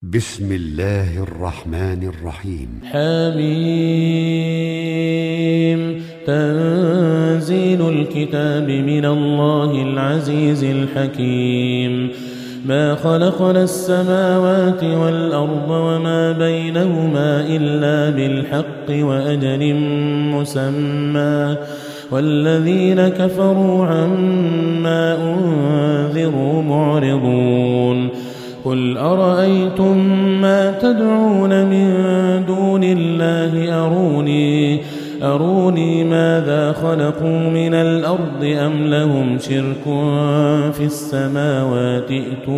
بسم الله الرحمن الرحيم. حميم. تنزيل الكتاب من الله العزيز الحكيم. ما خلقنا السماوات والأرض وما بينهما إلا بالحق وأجل مسمى، والذين كفروا عما أنذروا معرضون. قل أرأيتم ما تدعون من دون الله أروني ماذا خلقوا من الأرض أم لهم شرك في السماوات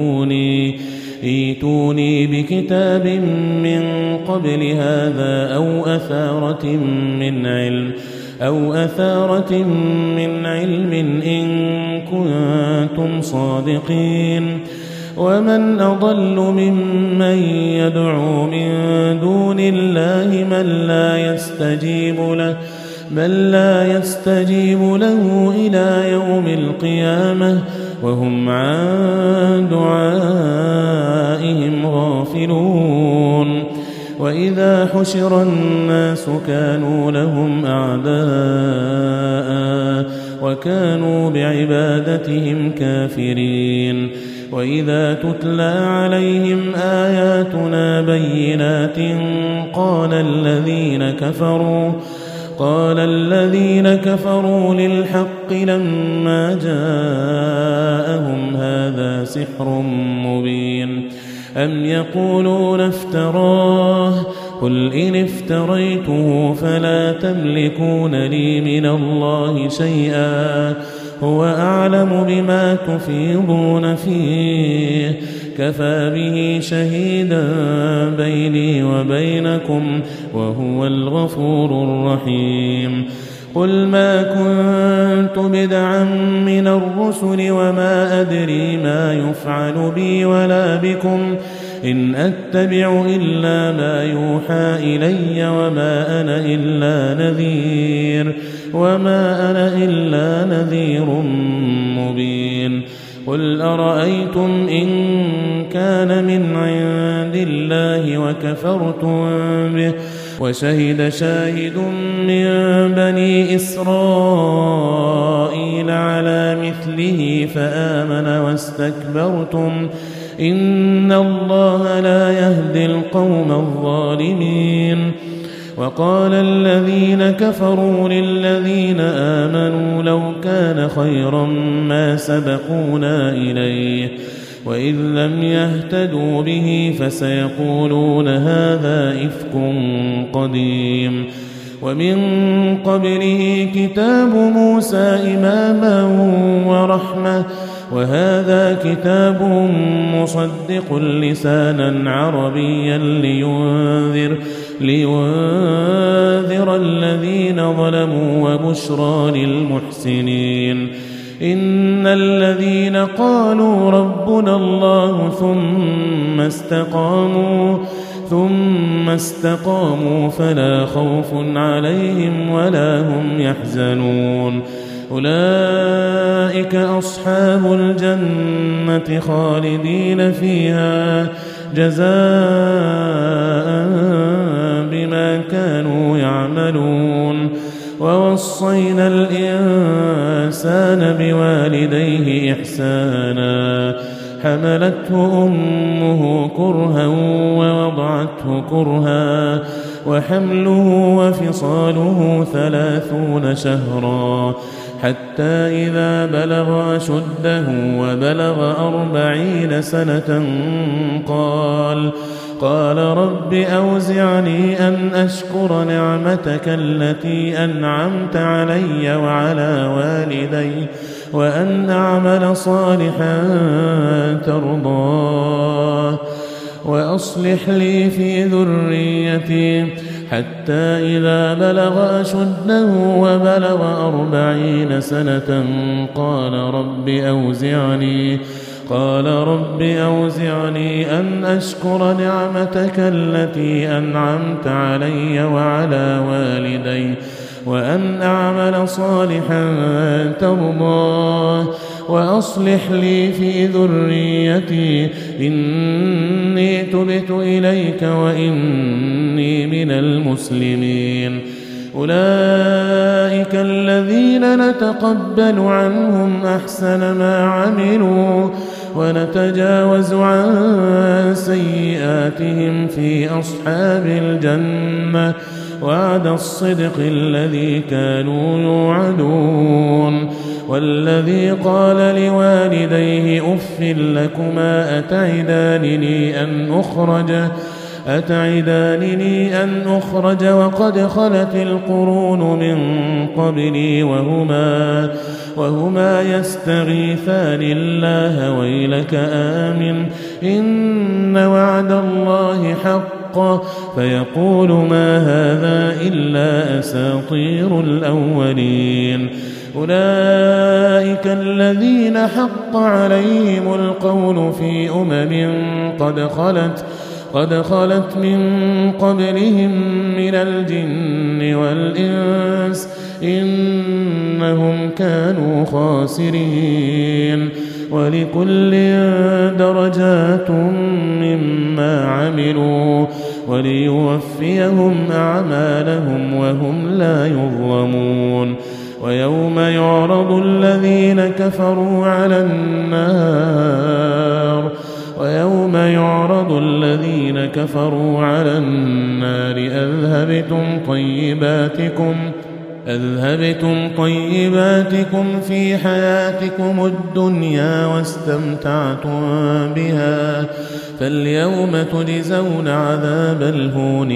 ائتوني بكتاب من قبل هذا أو أثارة من علم إن كنتم صادقين. ومن أضل ممن يدعو من دون الله من لا يستجيب له إلى يوم القيامة وهم عن دعائهم غافلون. وإذا حشر الناس كانوا لهم أعداء وكانوا بعبادتهم كافرين. وإذا تتلى عليهم آياتنا بينات قال الذين كفروا للحق لما جاءهم هذا سحر مبين. أم يقولون افتراه قل إن افتريته فلا تملكون لي من الله شيئا هو أعلم بما تفيضون فيه كفى به شهيدا بيني وبينكم وهو الغفور الرحيم. قل ما كنت بدعا من الرسل وما أدري ما يفعل بي ولا بكم إن أتبع إلا ما يوحى إلي وما أنا إلا نذير مبين. قل أرأيتم إن كان من عند الله وكفرتم به وشهد شاهد من بني إسرائيل على مثله فآمن واستكبرتم إن الله لا يهدي القوم الظالمين. وقال الذين كفروا للذين آمنوا لو كان خيرا ما سبقونا إليه وإذ لم يهتدوا به فسيقولون هذا إفك قديم. ومن قبله كتاب موسى إماما ورحمة وهذا كتاب مصدق لسانا عربيا لينذر الذين ظلموا وبشرى للمحسنين. إن الذين قالوا ربنا الله ثم استقاموا فلا خوف عليهم ولا هم يحزنون. أولئك أصحاب الجنة خالدين فيها جزاء بما كانوا يعملون. ووصينا الإنسان بوالديه إحسانا حملته أمه كرها ووضعته كرها وحمله وفصاله 30 شهرا حتى إذا بلغ أشده وبلغ 40 سنة قال رب أوزعني أن أشكر نعمتك التي أنعمت علي وعلى والدي وأن أعمل صالحا ترضاه وأصلح لي في ذريتي حتى إذا بلغ أشده وبلغ 40 سنة قال رب أوزعني أن أشكر نعمتك التي أنعمت علي وعلى والدي وأن أعمل صالحا ترضاه وأصلح لي في ذريتي إني تبت إليك وإني من المسلمين. أولئك الذين نتقبل عنهم أحسن ما عملوا ونتجاوز عن سيئاتهم في أصحاب الجنة وعد الصدق الذي كانوا يوعدون. والذي قال لوالديه أف لكما أتعدانني أن أخرج وقد خلت القرون من قبلي وهما يستغيثان الله ويلك آمن إن وعد الله حق فيقول ما هذا إلا أساطير الأولين. أولئك الذين حق عليهم القول في قد خلت من قبلهم من الجن والإنس إنهم كانوا خاسرين. ولكل درجات مما عملوا وليوفيهم أعمالهم وهم لا يظلمون. ويوم يعرض الذين كفروا على النار أذهبتم طيباتكم في حياتكم الدنيا واستمتعتم بها فاليوم تجزون عذاب الهون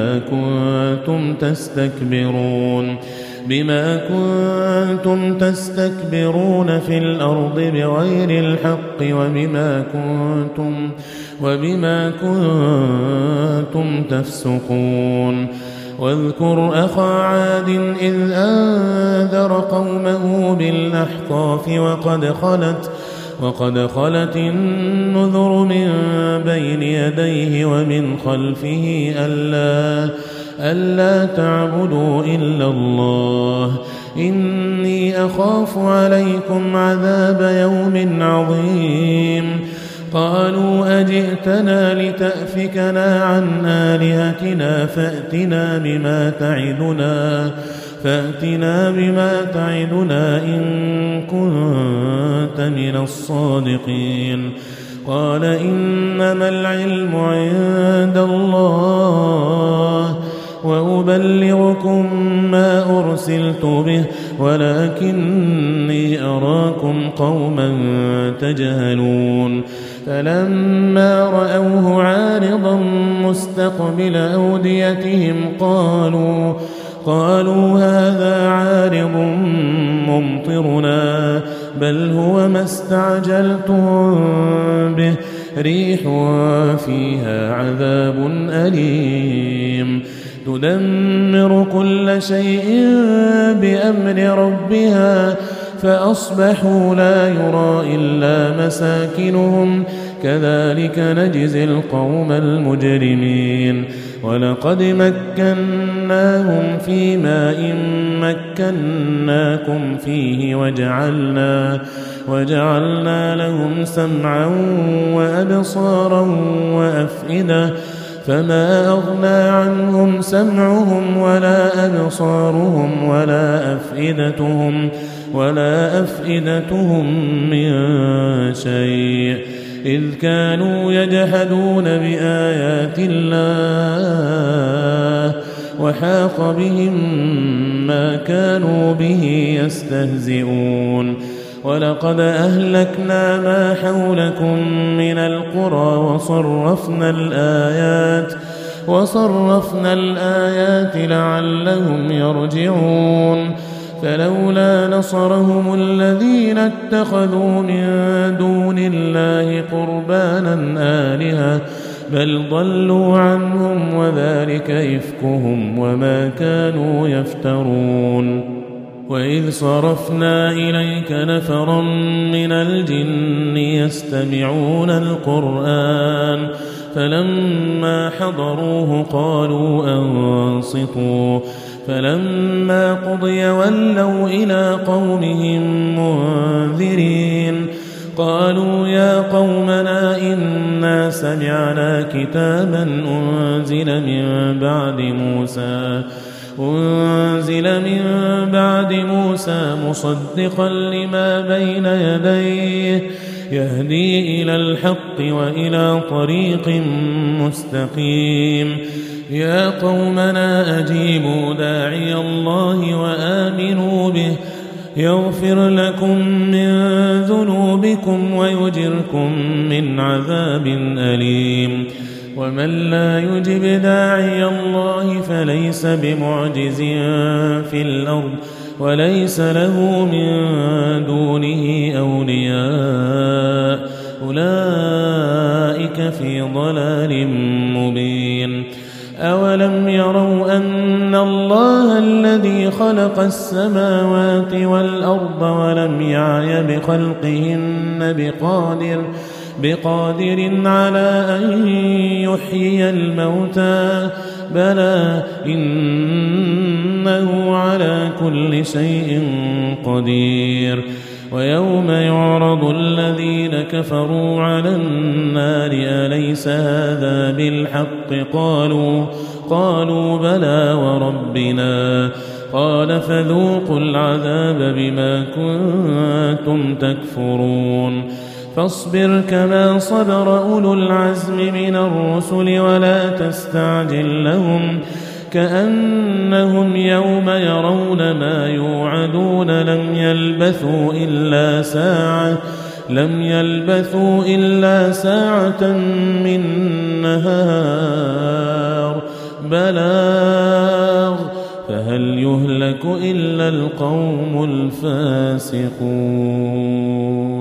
بما كنتم تستكبرون في الأرض بغير الحق وبما كنتم تفسقون. واذكر أخا عاد إذ أنذر قومه بالأحقاف وقد خلت النذر من بين يديه ومن خلفه ألا تعبدوا إلا الله إني أخاف عليكم عذاب يوم عظيم. قالوا أجئتنا لتأفكنا عن آلهتنا فأتنا بما تعدنا إن كنت من الصادقين. قال إنما العلم عند الله وأبلغكم ما أرسلت به ولكني أراكم قوما تجهلون. فلما رأوه عارضا مستقبل أوديتهم قالوا هذا عارض ممطرنا بل هو ما استعجلتم به ريح فيها عذاب أليم تدمر كل شيء بأمر ربها فأصبحوا لا يرى إلا مساكنهم كذلك نجزي القوم المجرمين. ولقد مكناهم في ماء مكناكم فيه وجعلنا لهم سمعا وأبصارا وأفئدة فما أغنى عنهم سمعهم ولا أبصارهم ولا أفئدتهم من شيء إذ كانوا يجحدون بآيات الله وحاق بهم ما كانوا به يستهزئون. ولقد أهلكنا ما حولكم من القرى وصرفنا الآيات لعلهم يرجعون. فلولا نصرهم الذين اتخذوا من دون الله قربانا آلهة بل ضلوا عنهم وذلك إفكهم وما كانوا يفترون. وإذ صرفنا إليك نفرا من الجن يستمعون القرآن فلما حضروه قالوا أنصتوا فلما قضي ولوا إلى قومهم منذرين قالوا يا قومنا إنا سمعنا كتابا أنزل من بعد موسى مصدقا لما بين يديه يهدي إلى الحق وإلى طريق مستقيم يا قومنا أجيبوا داعي الله وآمنوا به يغفر لكم من ذنوبكم ويجركم من عذاب أليم ومن لا يجب داعي الله فليس بمعجز في الأرض وليس له من دونه أولياء أولئك في ضلال مبين أولم يروا أن الله الذي خلق السماوات والأرض ولم يعي بخلقهن بقادر على أن يحيي الموتى بلى إنه على كل شيء قدير ويوم يعرض الذين كفروا على النار أليس هذا بالحق قالوا بلى وربنا قال فذوقوا العذاب بما كنتم تكفرون فاصبر كما صبر أولو العزم من الرسل ولا تستعجل لهم كأنهم يوم يرون ما يوعدون لم يلبثوا إلا ساعة من نهار بلاغ فهل يهلك إلا القوم الفاسقون